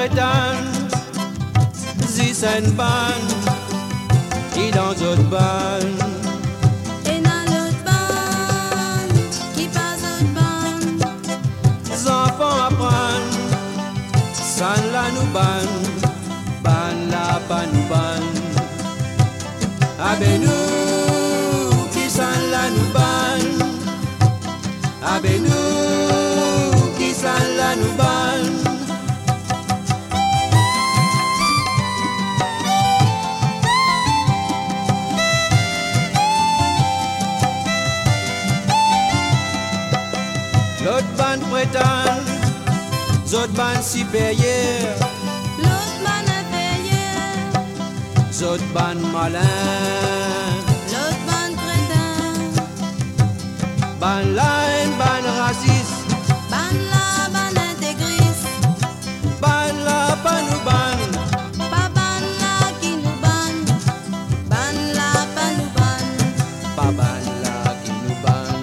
prétend, zis en ban, qui dans autre ban. Et dans l'autre ban, qui passe autre ban. Les enfants apprennent, sans la nous ban, la ban nous ban. Abe nous, qui sans la nous ban. Abe nous, qui sans la nous ban. L'autre bande prétend, l'autre bande supérieure, L'autre ban inférieur, l'autre bande malin, l'autre ban crétin. bande laine, bande raciste, Ban la, ban intégriste. bande la pas nous bande, Pas ban la qui nous ban. Ban la, pas nous ban. pas bande la qui nous bande.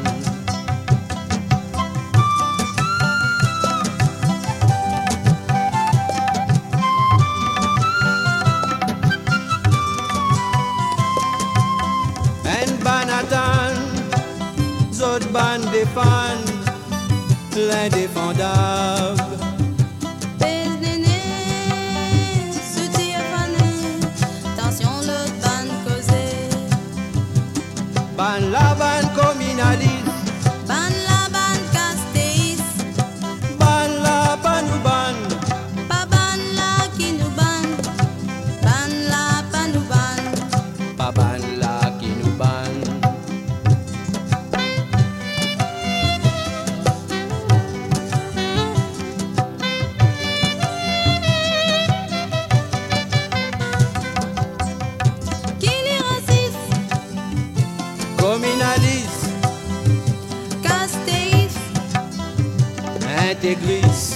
En ban attend, l'autre bande défend, l'indéfendable. Pèse néné, soutien fané. Tension l'autre ban causé. Ban la ban communaliste, Ban la, ban castéiste. ban la pas nous bande. Pas ban la qui nous ban. Ban la, pas nous ban. Pas ban la qui nous bande. Qui les raciste, Communaliste, castéiste, intégriste,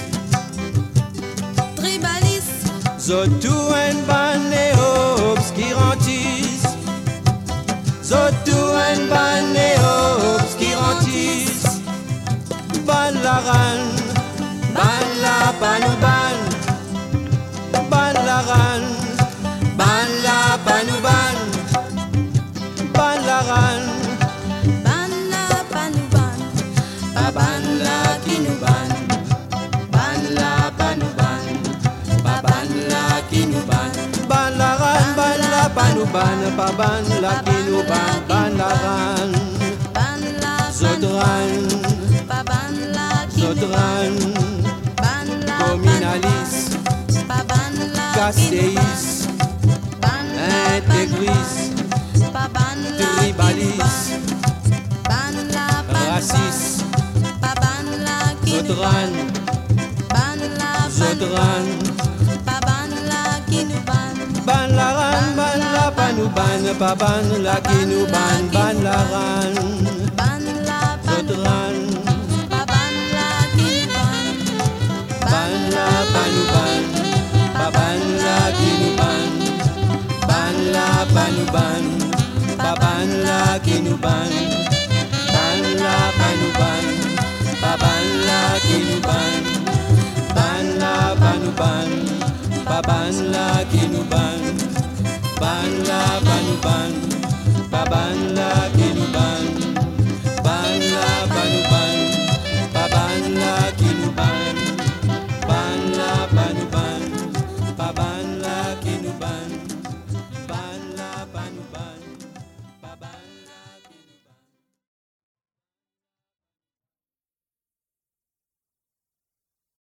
tribaliste. zotou en ban néo-obscurantiste, zotou en ban néo-obscurantiste, ban la ran, ban la pas nous ban, ban la ran, ban la pas nous ban, ban la ran. Ban la, pas nous ban. Pas ban la qui nous ban. Ban la pas nous ban, pas ban la qui nous ban. Ban la ran, ban la pas nous ban, pas ban la qui nous ban, ban la ran. Ban la, Zodran, pas ban la qui nous ban. Zodran, Ban la, communaliste, pas ban la qui nous ban. castéiste, Ban la, intégriste, pas ban la qui nous tribaliste, ban. Ban la, pas nous raciste, ban. Pas ban la qui nous Zodran, ban. Ban la, Zodran. pas ban la qui nous ban. Ban la ran, ban la pas nous ban, pas ban la qui nous ban, ban la ran. Ban la, pas nous ban. Zodran, Pas ban la qui nous ban. ban la pas nous ban, pas ban la qui nous ban, ban la pas nous ban, pas ban la qui nous ban, ban la pas nous ban, pas ban la qui nous ban, ban la pas nous ban, pas ban la qui nous ban, ban la pas nous ban, pas ban la